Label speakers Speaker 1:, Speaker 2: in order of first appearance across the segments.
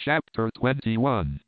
Speaker 1: Chapter 21.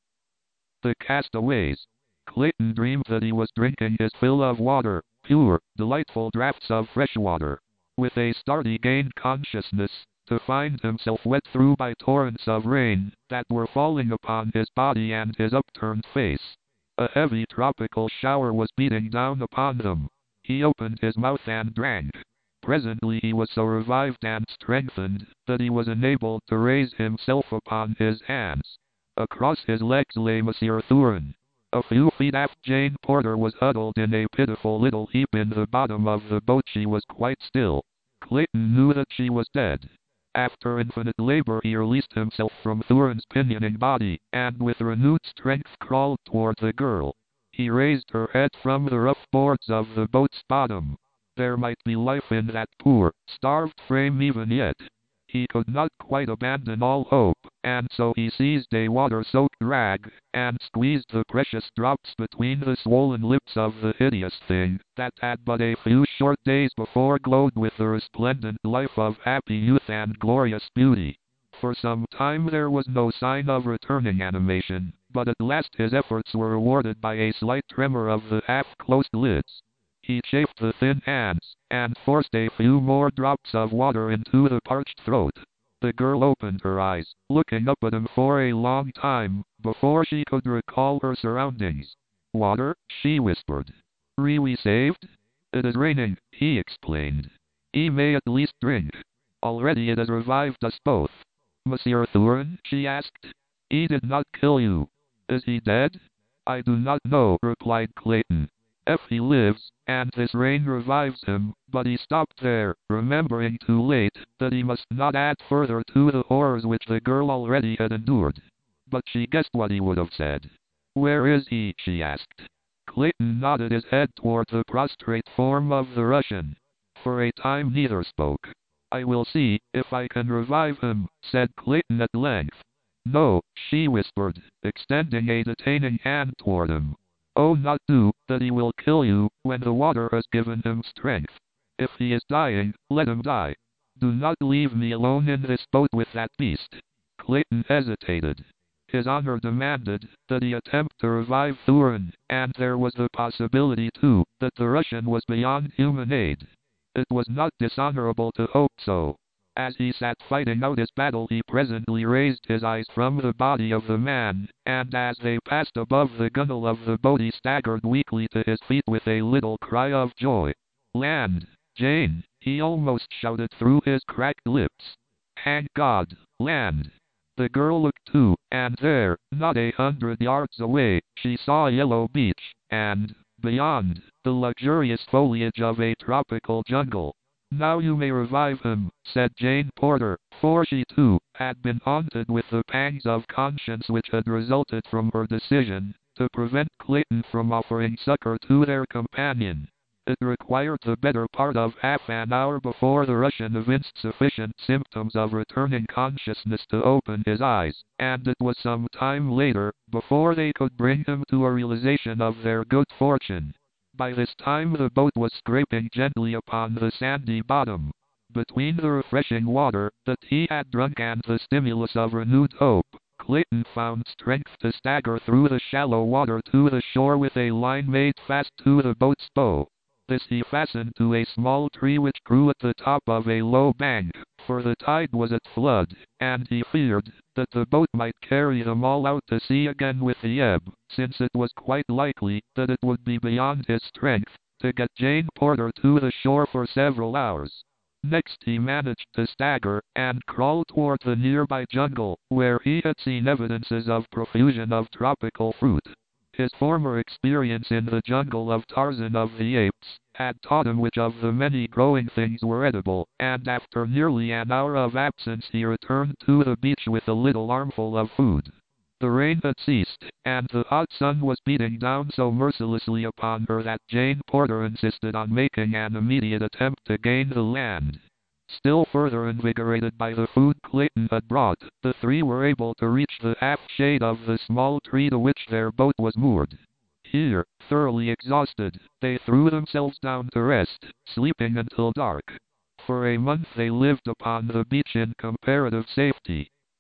Speaker 1: The Castaways. Clayton dreamed that he was drinking his fill of water, pure, delightful draughts of fresh water. With a start he gained consciousness, to find himself wet through by torrents of rain that were falling upon his body and his upturned face. A heavy tropical shower was beating down upon him. He opened his mouth and drank. Presently he was so revived and strengthened that he was enabled to raise himself upon his hands. Across his legs lay Monsieur Thurin. A few feet aft Jane Porter was huddled in a pitiful little heap in the bottom of the boat. She was quite still. Clayton knew that she was dead. After infinite labor he released himself from Thurin's pinioning body, and with renewed strength crawled toward the girl. He raised her head from the rough boards of the boat's bottom. There might be life in that poor, starved frame even yet. He could not quite abandon all hope, and so he seized a water-soaked rag, and squeezed the precious drops between the swollen lips of the hideous thing that had but a few short days before glowed with the resplendent life of happy youth and glorious beauty. For some time there was no sign of returning animation, but at last his efforts were rewarded by a slight tremor of the half-closed lids. He chafed the thin hands, and forced a few more drops of water into the parched throat. The girl opened her eyes, looking up at him for a long time, before she could recall her surroundings. "Water?" she whispered. "Really saved?" "It is raining," he explained. "He may at least drink. Already it has revived us both." "Monsieur Thurin?" she asked. "He did not kill you. Is he dead?" "I do not know," replied Clayton. "If he lives, and this rain revives him," but he stopped there, remembering too late that he must not add further to the horrors which the girl already had endured. But she guessed what he would have said. "Where is he?" she asked. Clayton nodded his head toward the prostrate form of the Russian. For a time neither spoke. "I will see if I can revive him," said Clayton at length. "No," she whispered, extending a detaining hand toward him. "Oh, not do, that he will kill you, when the water has given him strength. If he is dying, let him die. Do not leave me alone in this boat with that beast." Clayton hesitated. His honor demanded that he attempt to revive Thurin, and there was the possibility, too, that the Russian was beyond human aid. It was not dishonorable to hope so. As he sat fighting out his battle he presently raised his eyes from the body of the man, and as they passed above the gunwale of the boat he staggered weakly to his feet with a little cry of joy. "Land, Jane!" he almost shouted through his cracked lips. "Thank God, land!" The girl looked too, and there, not 100 yards away, she saw a yellow beach, and, beyond, the luxurious foliage of a tropical jungle. "Now you may revive him," said Jane Porter, for she too had been haunted with the pangs of conscience which had resulted from her decision to prevent Clayton from offering succor to their companion. It required the better part of half an hour before the Russian evinced sufficient symptoms of returning consciousness to open his eyes, and it was some time later before they could bring him to a realization of their good fortune. By this time the boat was scraping gently upon the sandy bottom. Between the refreshing water that he had drunk and the stimulus of renewed hope, Clayton found strength to stagger through the shallow water to the shore with a line made fast to the boat's bow. This he fastened to a small tree which grew at the top of a low bank, for the tide was at flood, and he feared that the boat might carry them all out to sea again with the ebb, since it was quite likely that it would be beyond his strength to get Jane Porter to the shore for several hours. Next he managed to stagger and crawl toward the nearby jungle, where he had seen evidences of profusion of tropical fruit. His former experience in the jungle of Tarzan of the Apes had taught him which of the many growing things were edible, and after nearly an hour of absence he returned to the beach with a little armful of food. The rain had ceased, and the hot sun was beating down so mercilessly upon her that Jane Porter insisted on making an immediate attempt to gain the land. Still further invigorated by the food Clayton had brought, the three were able to reach the half-shade of the small tree to which their boat was moored. Here, thoroughly exhausted, they threw themselves down to rest, sleeping until dark. For a month they lived upon the beach in comparative safety.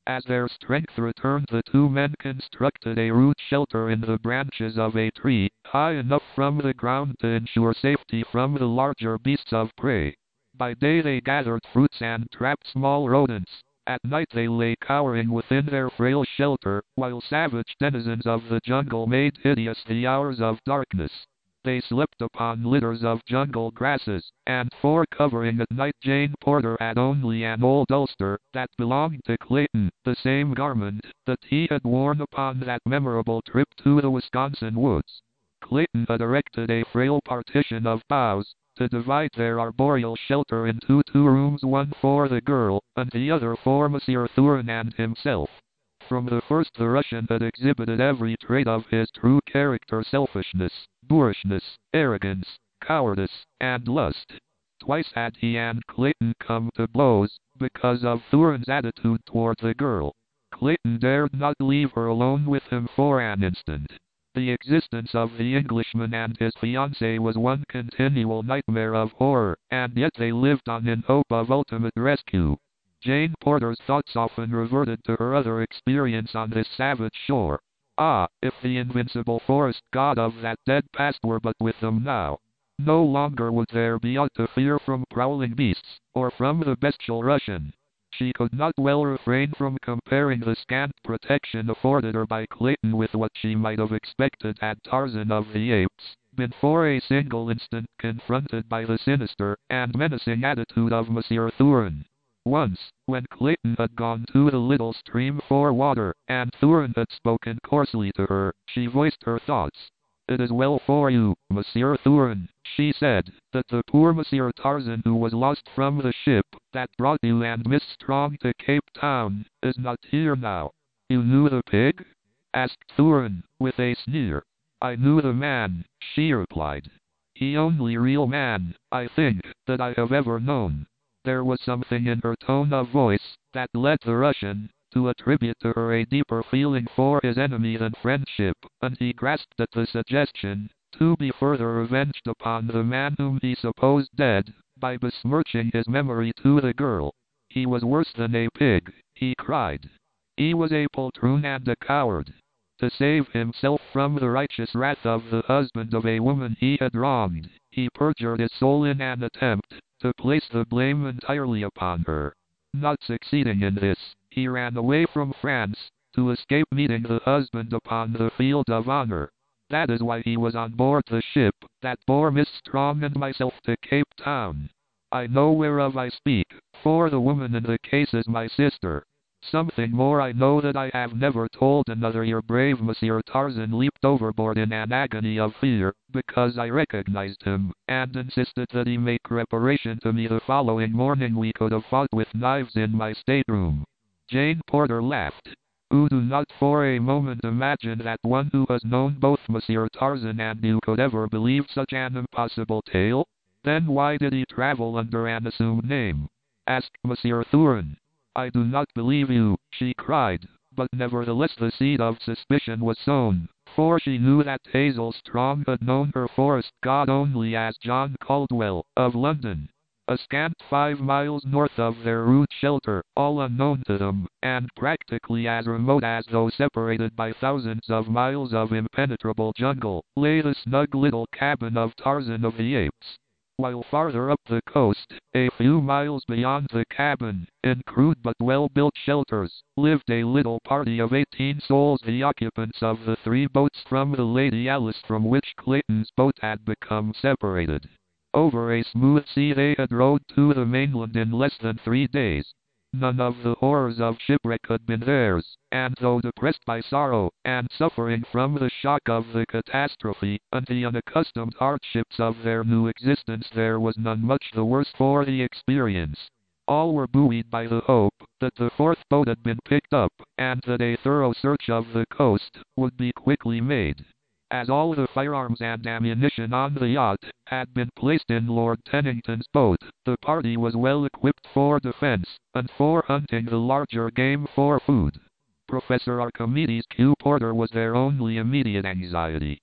Speaker 1: As their strength returned, the two men constructed a rude shelter in the branches of a tree, high enough from the ground to ensure safety from the larger beasts of prey. By day they gathered fruits and trapped small rodents. At night they lay cowering within their frail shelter, while savage denizens of the jungle made hideous the hours of darkness. They slept upon litters of jungle grasses, and for covering at night Jane Porter had only an old ulster that belonged to Clayton, the same garment that he had worn upon that memorable trip to the Wisconsin woods. Clayton had erected a frail partition of boughs to divide their arboreal shelter into two rooms, one for the girl, and the other for Monsieur Thurin and himself. From the first the Russian had exhibited every trait of his true character: selfishness, boorishness, arrogance, cowardice, and lust. Twice had he and Clayton come to blows because of Thurin's attitude toward the girl. Clayton dared not leave her alone with him for an instant. The existence of the Englishman and his fiancée was one continual nightmare of horror, and yet they lived on in hope of ultimate rescue. Jane Porter's thoughts often reverted to her other experience on this savage shore. Ah, if the invincible forest god of that dead past were but with them now! No longer would there be aught to fear from prowling beasts, or from the bestial Russian. She could not well refrain from comparing the scant protection afforded her by Clayton with what she might have expected had Tarzan of the Apes been for a single instant confronted by the sinister and menacing attitude of Monsieur Thurin. Once, when Clayton had gone to the little stream for water, and Thurin had spoken coarsely to her, she voiced her thoughts. "It is well for you, Monsieur Thurin," she said, "that the poor Monsieur Tarzan who was lost from the ship that brought you and Miss Strong to Cape Town is not here now." "You knew the pig?" asked Thurin, with a sneer. "I knew the man," she replied. "The only real man, I think, that I have ever known." There was something in her tone of voice that led the Russian to attribute to her a deeper feeling for his enemy than friendship, and he grasped at the suggestion to be further revenged upon the man whom he supposed dead by besmirching his memory to the girl. He was worse than a pig, he cried. He was a poltroon and a coward. To save himself from the righteous wrath of the husband of a woman he had wronged, he perjured his soul in an attempt to place the blame entirely upon her. Not succeeding in this, he ran away from France to escape meeting the husband upon the field of honor. That is why he was on board the ship that bore Miss Strong and myself to Cape Town. I know whereof I speak, for the woman in the case is my sister. Something more I know that I have never told another. Your brave Monsieur Tarzan leaped overboard in an agony of fear, because I recognized him, and insisted that he make reparation to me the following morning. We could have fought with knives in my stateroom." Jane Porter laughed. "You do not for a moment imagine that one who has known both Monsieur Tarzan and you could ever believe such an impossible tale? Then why did he travel under an assumed name?" asked Monsieur Thurin. "I do not believe you," she cried, but nevertheless the seed of suspicion was sown, for she knew that Hazel Strong had known her forest god only as John Caldwell, of London. A scant 5 miles north of their rude shelter, all unknown to them, and practically as remote as though separated by thousands of miles of impenetrable jungle, lay the snug little cabin of Tarzan of the Apes. While farther up the coast, a few miles beyond the cabin, in crude but well-built shelters, lived a little party of 18 souls, the occupants of the 3 boats from the Lady Alice from which Clayton's boat had become separated. Over a smooth sea they had rowed to the mainland in less than 3 days. None of the horrors of shipwreck had been theirs, and though depressed by sorrow, and suffering from the shock of the catastrophe, and the unaccustomed hardships of their new existence, there was none much the worse for the experience. All were buoyed by the hope that the 4th boat had been picked up, and that a thorough search of the coast would be quickly made. As all the firearms and ammunition on the yacht had been placed in Lord Tennington's boat, the party was well equipped for defense, and for hunting the larger game for food. Professor Archimedes Q. Porter was their only immediate anxiety.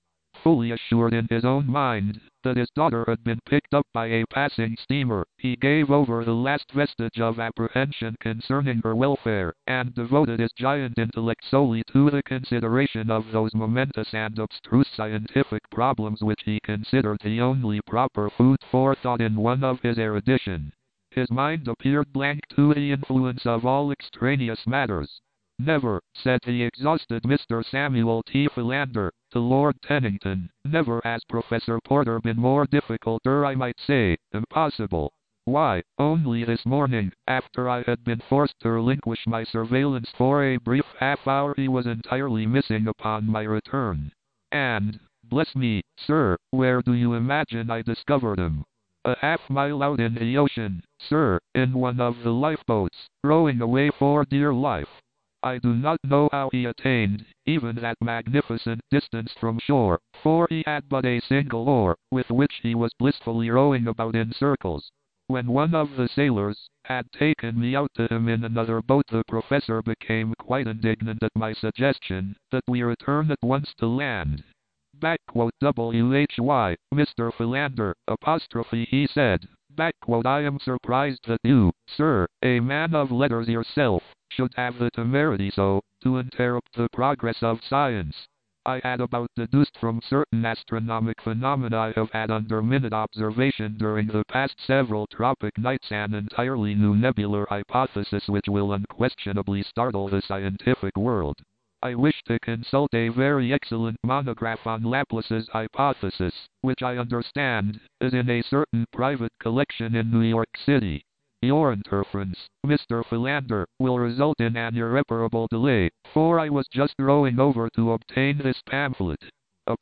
Speaker 1: fully assured in his own mind that his daughter had been picked up by a passing steamer, he gave over the last vestige of apprehension concerning her welfare, and devoted his giant intellect solely to the consideration of those momentous and abstruse scientific problems which he considered the only proper food for thought in one of his erudition. His mind appeared blank to the influence of all extraneous matters. Never, said the exhausted Mr. Samuel T. Philander to Lord Tennington, never has Professor Porter been more difficult, or I might say, impossible. Why, only this morning, after I had been forced to relinquish my surveillance for a brief half-hour, he was entirely missing upon my return. And, bless me, sir, where do you imagine I discovered him? A half-mile out in the ocean, sir, in one of the lifeboats, rowing away for dear life. I do not know how he attained even that magnificent distance from shore, for he had but a single oar, with which he was blissfully rowing about in circles. When one of the sailors had taken me out to him in another boat, the professor became quite indignant at my suggestion that we return at once to land. "WHY, Mr. Philander, he said, I am surprised that you, sir, a man of letters yourself, should have the temerity so to interrupt the progress of science. I had about deduced from certain astronomic phenomena I have had under minute observation during the past several tropic nights an entirely new nebular hypothesis which will unquestionably startle the scientific world. I wish to consult a very excellent monograph on Laplace's hypothesis, which I understand is in a certain private collection in New York City. Your interference, Mr. Philander, will result in an irreparable delay, for I was just rowing over to obtain this pamphlet. And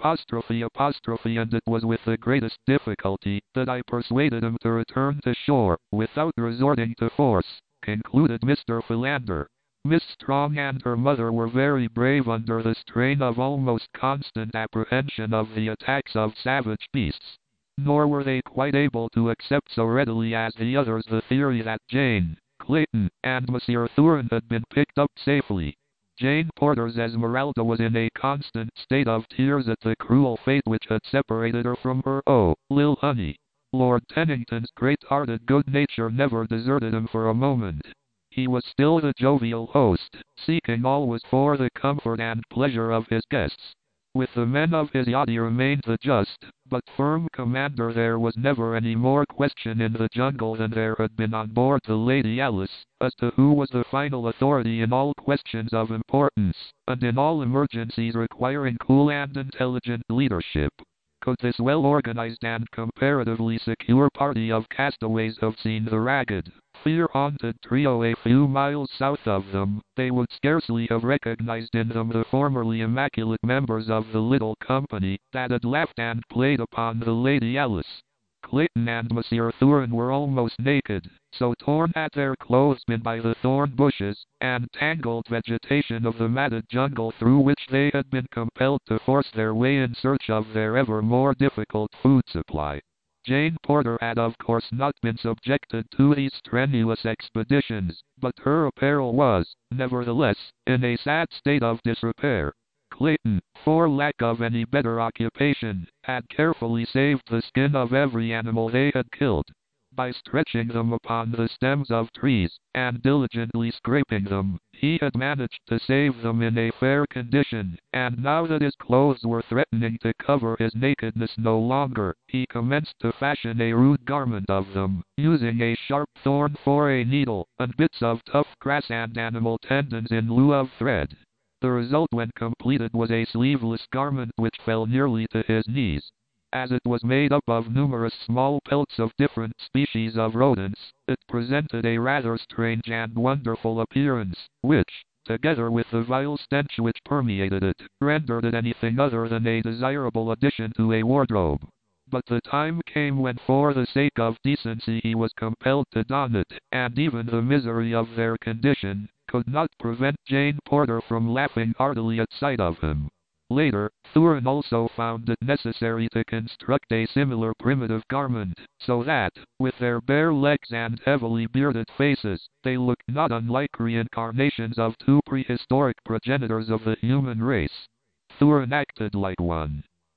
Speaker 1: it was with the greatest difficulty that I persuaded him to return to shore, without resorting to force," concluded Mr. Philander. Miss Strong and her mother were very brave under the strain of almost constant apprehension of the attacks of savage beasts. Nor were they quite able to accept so readily as the others the theory that Jane, Clayton, and Monsieur Thurin had been picked up safely. Jane Porter's Esmeralda was in a constant state of tears at the cruel fate which had separated her from her Lil Honey. Lord Tennington's great-hearted good nature never deserted him for a moment. He was still the jovial host, seeking always for the comfort and pleasure of his guests. With the men of his yacht he remained the just, but firm commander. There was never any more question in the jungle than there had been on board the Lady Alice, as to who was the final authority in all questions of importance, and in all emergencies requiring cool and intelligent leadership. Could this well-organized and comparatively secure party of castaways have seen the ragged, fear-haunted trio a few miles south of them, they would scarcely have recognized in them the formerly immaculate members of the little company that had laughed and played upon the Lady Alice. Clayton and Monsieur Thurin were almost naked, so torn had their clothes been by the thorn bushes and tangled vegetation of the matted jungle through which they had been compelled to force their way in search of their ever more difficult food supply. Jane Porter had of course not been subjected to these strenuous expeditions, but her apparel was, nevertheless, in a sad state of disrepair. Clayton, for lack of any better occupation, had carefully saved the skin of every animal they had killed. By stretching them upon the stems of trees, and diligently scraping them, he had managed to save them in a fair condition, and now that his clothes were threatening to cover his nakedness no longer, he commenced to fashion a rude garment of them, using a sharp thorn for a needle, and bits of tough grass and animal tendons in lieu of thread. The result when completed was a sleeveless garment which fell nearly to his knees. As it was made up of numerous small pelts of different species of rodents, it presented a rather strange and wonderful appearance, which, together with the vile stench which permeated it, rendered it anything other than a desirable addition to a wardrobe. But the time came when for the sake of decency he was compelled to don it, and even the misery of their condition could not prevent Jane Porter from laughing heartily at sight of him. Later, Thurin also found it necessary to construct a similar primitive garment, so that, with their bare legs and heavily bearded faces, they looked not unlike reincarnations of two prehistoric progenitors of the human race. Thurin acted like one.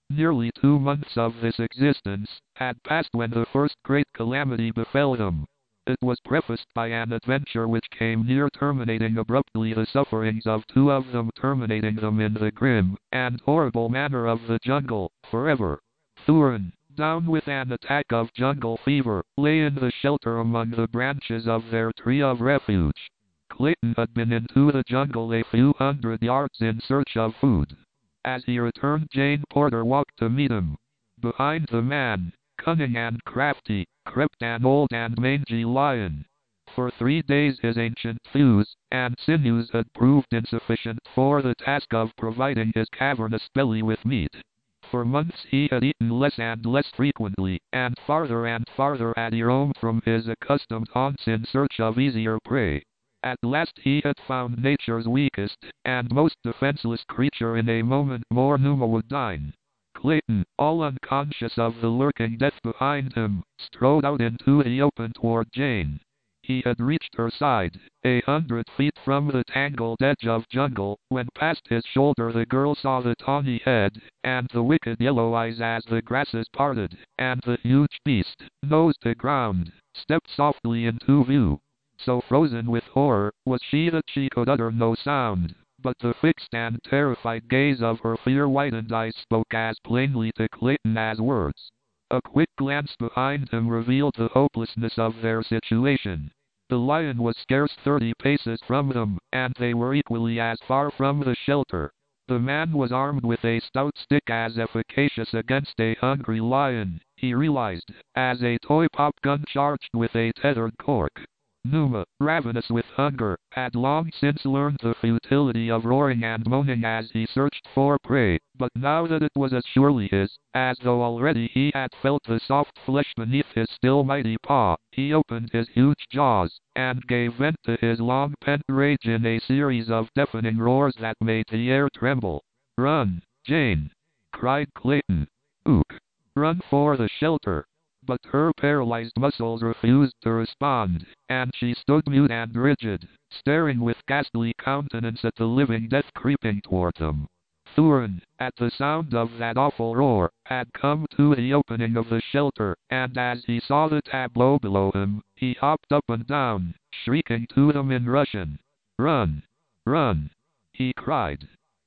Speaker 1: Nearly 2 months of this existence had passed when the first great calamity befell them. It was prefaced by an adventure which came near terminating abruptly the sufferings of two of them, terminating them in the grim and horrible manner of the jungle, forever. Thurin, down with an attack of jungle fever, lay in the shelter among the branches of their tree of refuge. Clayton had been into the jungle a few hundred yards in search of food. As he returned, Jane Porter walked to meet him. Behind the man, cunning and crafty, crept an old and mangy lion. For 3 days his ancient thews and sinews had proved insufficient for the task of providing his cavernous belly with meat. For months he had eaten less and less frequently, and farther had he roamed from his accustomed haunts in search of easier prey. At last he had found nature's weakest and most defenseless creature. In a moment more Numa would dine. Clayton, all unconscious of the lurking death behind him, strode out into the open toward Jane. He had reached her side, 100 feet from the tangled edge of jungle, when past his shoulder the girl saw the tawny head and the wicked yellow eyes as the grasses parted, and the huge beast, nose to ground, stepped softly into view. So frozen with horror was she that she could utter no sound, but the fixed and terrified gaze of her fear-whitened eyes spoke as plainly to Clayton as words. A quick glance behind him revealed the hopelessness of their situation. The lion was scarce 30 paces from them, and they were equally as far from the shelter. The man was armed with a stout stick as efficacious against a hungry lion, he realized, as a toy pop gun charged with a tethered cork. Numa, ravenous with hunger, had long since learned the futility of roaring and moaning as he searched for prey, but now that it was as surely his, as though already he had felt the soft flesh beneath his still mighty paw, he opened his huge jaws, and gave vent to his long-pent rage in a series of deafening roars that made the air tremble. "Run, Jane!" cried Clayton. "Ook! Run for the shelter!" But her paralyzed muscles refused to respond, and she stood mute and rigid, staring with ghastly countenance at the living death creeping toward them. Thurin, at the sound of that awful roar, had come to the opening of the shelter, and as he saw the tableau below him, he hopped up and down, shrieking to them in Russian. "Run! Run!" he cried.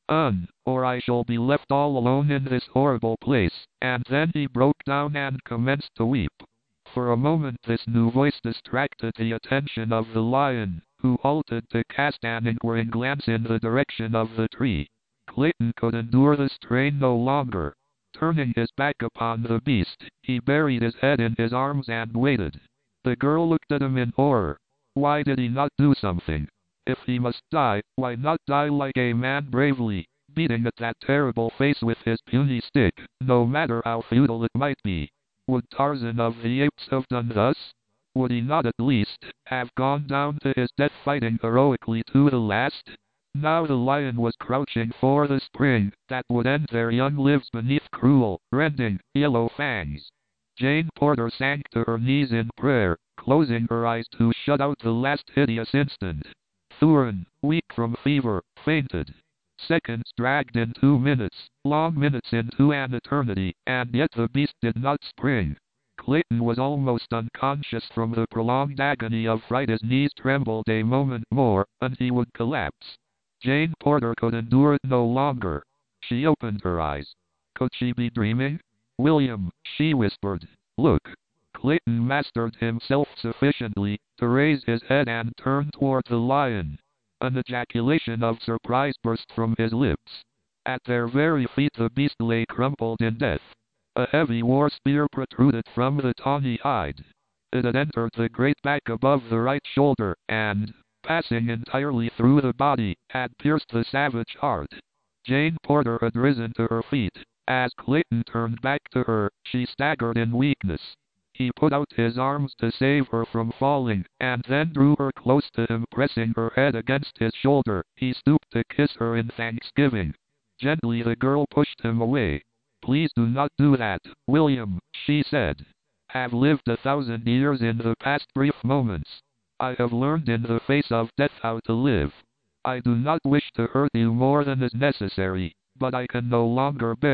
Speaker 1: Or I shall be left all alone in this horrible place," and then he broke down and commenced to weep. For a moment this new voice distracted the attention of the lion, who halted to cast an inquiring glance in the direction of the tree. Clayton could endure the strain no longer. Turning his back upon the beast, he buried his head in his arms and waited. The girl looked at him in horror. Why did he not do something? If he must die, why not die like a man bravely, beating at that terrible face with his puny stick, no matter how futile it might be? Would Tarzan of the Apes have done thus? Would he not at least have gone down to his death fighting heroically to the last? Now the lion was crouching for the spring that would end their young lives beneath cruel, rending, yellow fangs. Jane Porter sank to her knees in prayer, closing her eyes to shut out the last hideous instant. Thurin, weak from fever, fainted. Seconds dragged into minutes, long minutes into an eternity, and yet the beast did not spring. Clayton was almost unconscious from the prolonged agony of fright. His knees trembled a moment more, and he would collapse. Jane Porter could endure it no longer. She opened her eyes. Could she be dreaming? "William," she whispered, "look." Clayton mastered himself sufficiently to raise his head and turn toward the lion. An ejaculation of surprise burst from his lips. At their very feet the beast lay crumpled in death. A heavy war spear protruded from the tawny hide. It had entered the great back above the right shoulder, and, passing entirely through the body, had pierced the savage heart. Jane Porter had risen to her feet. As Clayton turned back to her, she staggered in weakness. He put out his arms to save her from falling, and then drew her close to him, pressing her head against his shoulder. He stooped to kiss her in thanksgiving. Gently the girl pushed him away. "Please do not do that, William," she said. "Have lived 1,000 years in the past brief moments. I have learned in the face of death how to live. I do not wish to hurt you more than is necessary, but I can no longer bear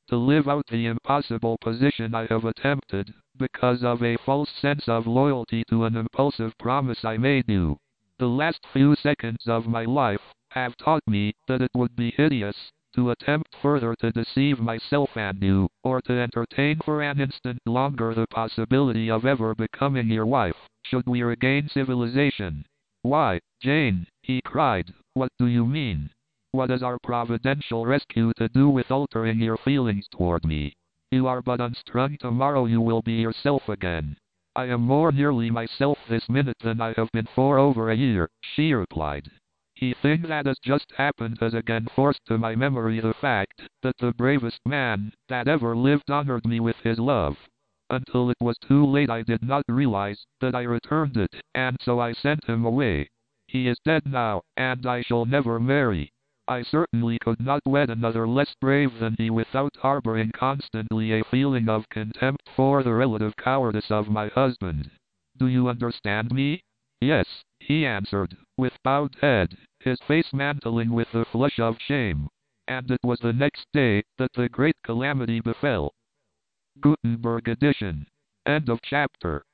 Speaker 1: to live out the impossible position I have attempted, because of a false sense of loyalty to an impulsive promise I made you. The last few seconds of my life have taught me that it would be hideous to attempt further to deceive myself and you, or to entertain for an instant longer the possibility of ever becoming your wife, should we regain civilization. Why, Jane, he cried, what do you mean? What has our providential rescue to do with altering your feelings toward me? You are but unstrung. Tomorrow you will be yourself again. I am more nearly myself this minute than I have been for over a year, she replied. The thing that has just happened has again forced to my memory the fact that the bravest man that ever lived honored me with his love. Until it was too late I did not realize that I returned it, and so I sent him away. He is dead now, and I shall never marry. I certainly could not wed another less brave than he without harboring constantly a feeling of contempt for the relative cowardice of my husband. Do you understand me? Yes, he answered, with bowed head, his face mantling with the flush of shame. And it was the next day that the great calamity befell. Gutenberg edition. End of chapter.